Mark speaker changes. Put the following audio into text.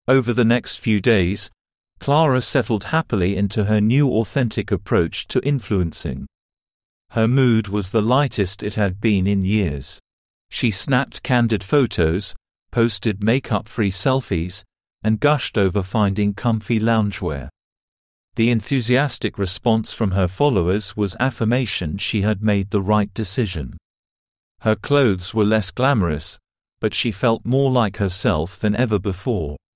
Speaker 1: Over the next few days, Clara settled happily into her new authentic approach to influencing. Her mood was the lightest it had been in years. She snapped candid photos, posted makeup-free selfies, and gushed over finding comfy loungewear. The enthusiastic response from her followers was affirmation she had made the right decision. Her clothes were less glamorous, but she felt more like herself than ever before.